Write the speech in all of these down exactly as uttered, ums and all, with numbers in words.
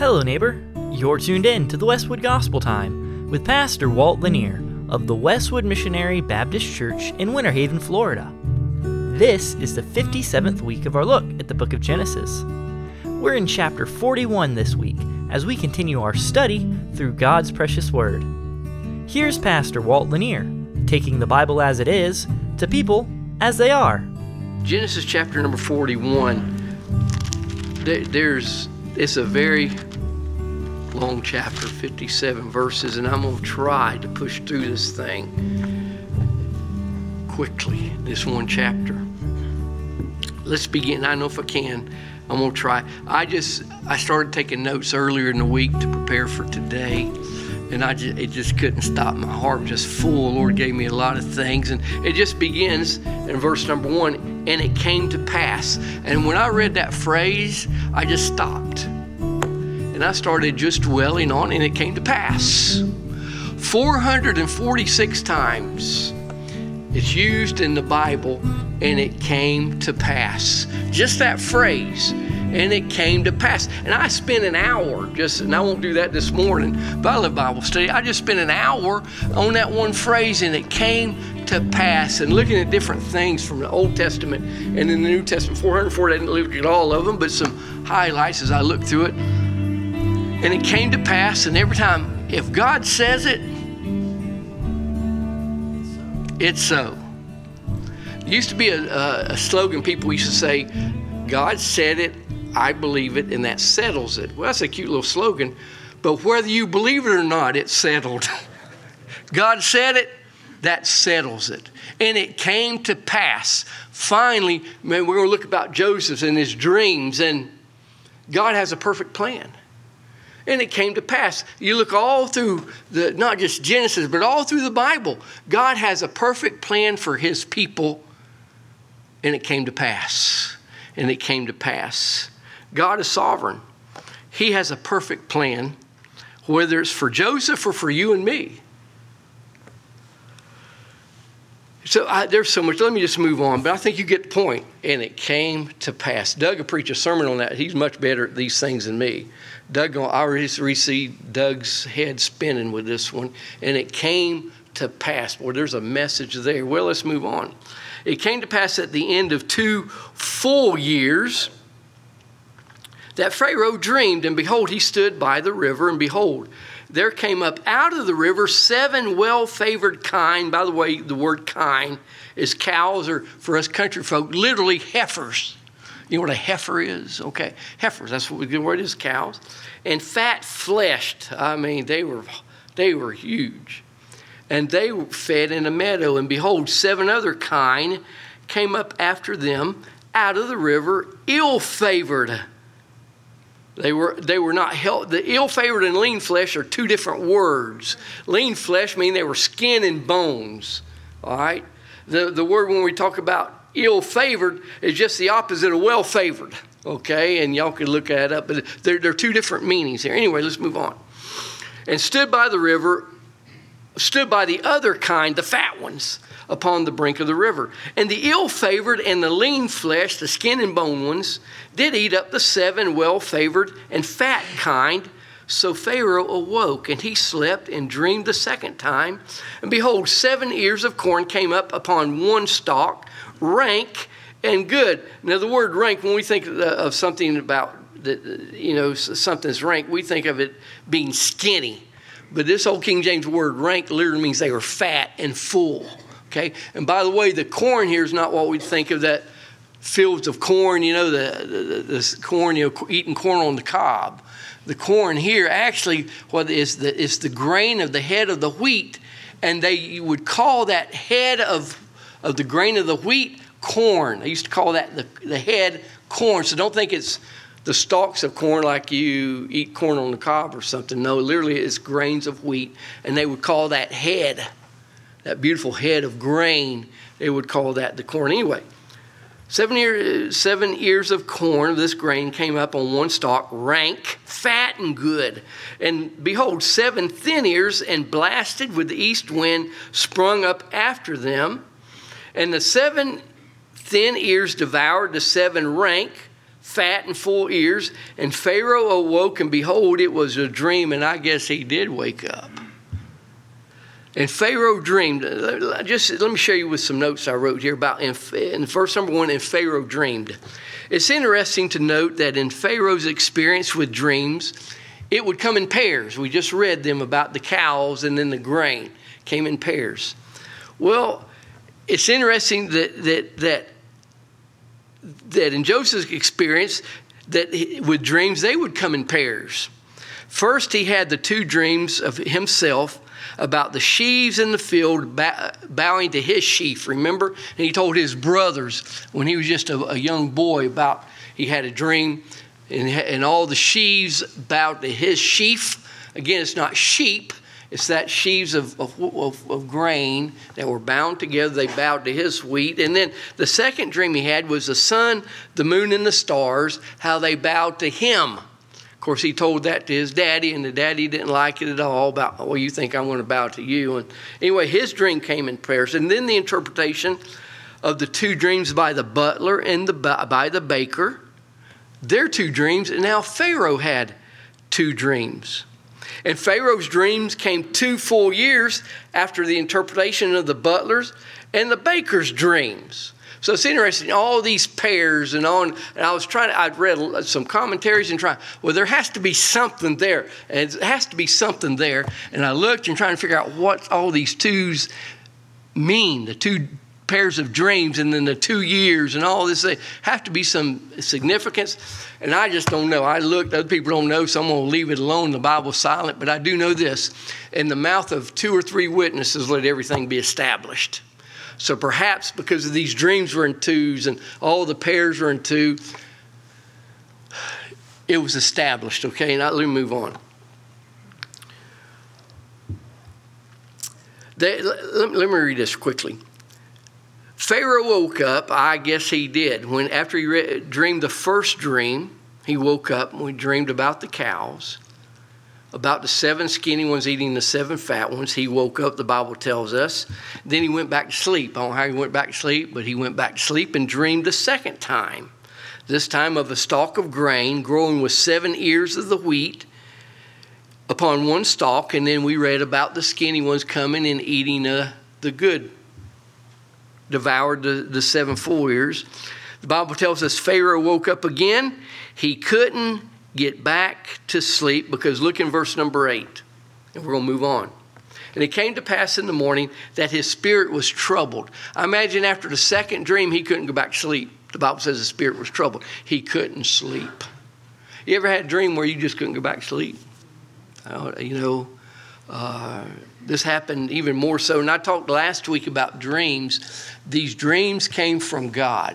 Hello, neighbor. You're tuned in to the Westwood Gospel Time with Pastor Walt Lanier of the Westwood Missionary Baptist Church in Winter Haven, Florida. This is the fifty-seventh week of our look at the book of Genesis. We're in chapter forty-one this week as we continue our study through God's precious word. Here's Pastor Walt Lanier, taking the Bible as it is to people as they are. Genesis chapter number forty-one. There, there's it's a very long chapter, fifty-seven verses, and I'm going to try to push through this thing quickly, this one chapter. Let's begin. I know if I can, I'm going to try. I just, I started taking notes earlier in the week to prepare for today, and I just, it just couldn't stop. My heart was just full. The Lord gave me a lot of things, and it just begins in verse number one, and it came to pass. And when I read that phrase, I just stopped. And I started just dwelling on, and it came to pass. four hundred forty-six times it's used in the Bible, and it came to pass. Just that phrase, and it came to pass. And I spent an hour just, and I won't do that this morning, but I love Bible study. I just spent an hour on that one phrase, and it came to pass. And looking at different things from the Old Testament and in the New Testament, four hundred forty, I didn't look at all of them, but some highlights as I looked through it. And it came to pass, and every time, if God says it, it's so. There used to be a, a, a slogan people used to say, God said it, I believe it, and that settles it. Well, that's a cute little slogan, but whether you believe it or not, it's settled. God said it, that settles it. And it came to pass. Finally, man, we're going to look about Joseph and his dreams, and God has a perfect plan. And it came to pass. You look all through, the not just Genesis, but all through the Bible. God has a perfect plan for his people, and it came to pass. And it came to pass. God is sovereign. He has a perfect plan, whether it's for Joseph or for you and me. So I, there's so much. Let me just move on. But I think you get the point. And it came to pass. Doug will preach a sermon on that. He's much better at these things than me. Doug, I already see Doug's head spinning with this one. And it came to pass. Well, there's a message there. Well, let's move on. It came to pass at the end of two full years that Pharaoh dreamed, and behold, he stood by the river, and behold, there came up out of the river seven well-favored kine. By the way, the word kine is cows, or for us country folk, literally heifers. You know what a heifer is? Okay, heifers, that's what the word is, cows. And fat-fleshed, I mean, they were they were huge. And they were fed in a meadow, and behold, seven other kine came up after them out of the river, ill-favored. They were they were not health. The ill-favored and lean flesh are two different words. Lean flesh mean they were skin and bones. All right. The the word when we talk about ill-favored is just the opposite of well-favored. Okay, and y'all can look that up, but there there are two different meanings here. Anyway, let's move on. And stood by the river, stood by the other kind, the fat ones, upon the brink of the river. And the ill-favored and the lean flesh, the skin and bone ones, did eat up the seven well-favored and fat kind. So Pharaoh awoke, and he slept and dreamed the second time. And behold, seven ears of corn came up upon one stalk, rank and good. Now, the word rank, when we think of something about, you know, something's rank, we think of it being skinny. But this old King James word, rank, literally means they were fat and full. Okay, and by the way, the corn here is not what we think of, that fields of corn, you know, the, the, the corn, you know, eating corn on the cob. The corn here actually what is the is the grain of the head of the wheat, and they would call that head of of the grain of the wheat corn. They used to call that the, the head corn. So don't think it's the stalks of corn like you eat corn on the cob or something. No, literally it's grains of wheat, and they would call that head. That beautiful head of grain, they would call that the corn. Anyway, seven, ear, seven ears of corn of this grain came up on one stalk, rank, fat, and good. And behold, seven thin ears and blasted with the east wind sprung up after them. And the seven thin ears devoured the seven rank, fat and full ears. And Pharaoh awoke, and behold, it was a dream, and I guess he did wake up. And Pharaoh dreamed. Just let me show you with some notes I wrote here about in, in verse number one, and Pharaoh dreamed. It's interesting to note that in Pharaoh's experience with dreams, it would come in pairs. We just read them about the cows and then the grain came in pairs. Well, it's interesting that that that that in Joseph's experience, that he, with dreams, they would come in pairs. First, he had the two dreams of himself about the sheaves in the field bowing to his sheaf, remember? And he told his brothers when he was just a, a young boy about, he had a dream, and, and all the sheaves bowed to his sheaf. Again, it's not sheep, it's that sheaves of, of, of, of grain that were bound together. They bowed to his wheat. And then the second dream he had was the sun, the moon, and the stars, how they bowed to him. Of course, he told that to his daddy, and the daddy didn't like it at all about, well, you think I'm going to bow to you. And anyway, his dream came in pairs. And then the interpretation of the two dreams by the butler and the by the baker, their two dreams, and now Pharaoh had two dreams. And Pharaoh's dreams came two full years after the interpretation of the butler's and the baker's dreams. So it's interesting, all these pairs and on, and I was trying to, I'd read some commentaries and trying, well, there has to be something there. And it has to be something there. And I looked and trying to figure out what all these twos mean, the two pairs of dreams and then the two years and all this. They have to be some significance. And I just don't know. I looked, other people don't know, so I'm going to leave it alone. The Bible's silent. But I do know this. In the mouth of two or three witnesses, let everything be established. So perhaps because of these dreams were in twos and all the pairs were in two, it was established, okay? Now let me move on. They, let, let me read this quickly. Pharaoh woke up, I guess he did, when after he re- dreamed the first dream, he woke up and we dreamed about the cows. About the seven skinny ones eating the seven fat ones. He woke up, the Bible tells us. Then he went back to sleep. I don't know how he went back to sleep, but he went back to sleep and dreamed a second time. This time of a stalk of grain growing with seven ears of the wheat upon one stalk. And then we read about the skinny ones coming and eating uh, the good. Devoured the, the seven full ears. The Bible tells us Pharaoh woke up again. He couldn't get back to sleep because look in verse number eight, and we're going to move on. And it came to pass in the morning that his spirit was troubled. I imagine after the second dream, he couldn't go back to sleep. The Bible says the spirit was troubled. He couldn't sleep. You ever had a dream where you just couldn't go back to sleep? Uh, you know, uh, this happened even more so. And I talked last week about dreams. These dreams came from God.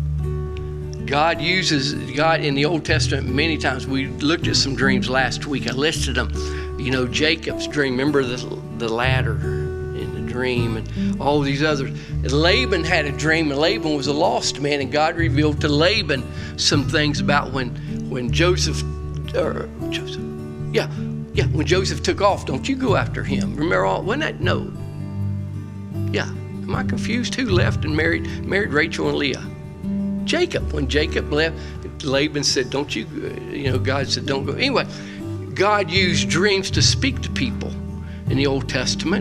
God uses, God in the Old Testament many times. We looked at some dreams last week. I listed them. You know, Jacob's dream. Remember the, the ladder in the dream and all these others. And Laban had a dream, and Laban was a lost man, and God revealed to Laban some things about when when Joseph, or Joseph, yeah, yeah, when Joseph took off, don't you go after him. Remember all, wasn't that, no. Yeah, am I confused? Who left and married, married Rachel and Leah? Jacob. When Jacob left, Laban said, don't you, you know, God said, don't go. Anyway, God used dreams to speak to people in the Old Testament.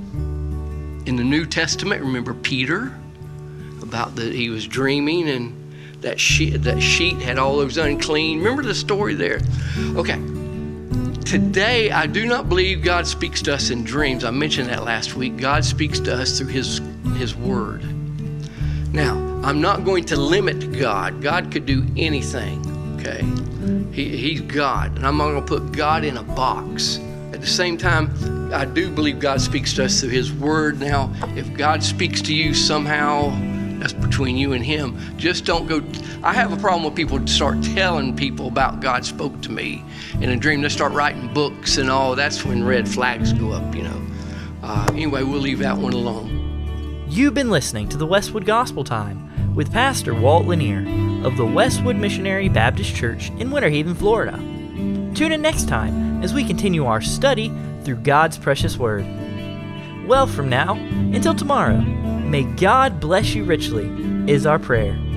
In the New Testament, remember Peter, about that he was dreaming and that sheet, that sheet had all those unclean. Remember the story there? Okay. Today, I do not believe God speaks to us in dreams. I mentioned that last week. God speaks to us through his, his word. Now, I'm not going to limit God. God could do anything, okay? He, he's God, and I'm not going to put God in a box. At the same time, I do believe God speaks to us through his word. Now, if God speaks to you somehow, that's between you and him. Just don't go. I have a problem with people start telling people about God spoke to me in a dream. They start writing books and all. That's when red flags go up, you know. Uh, anyway, we'll leave that one alone. You've been listening to the Westwood Gospel Time with Pastor Walt Lanier of the Westwood Missionary Baptist Church in Winter Haven, Florida. Tune in next time as we continue our study through God's precious Word. Well, from now until tomorrow, may God bless you richly is our prayer.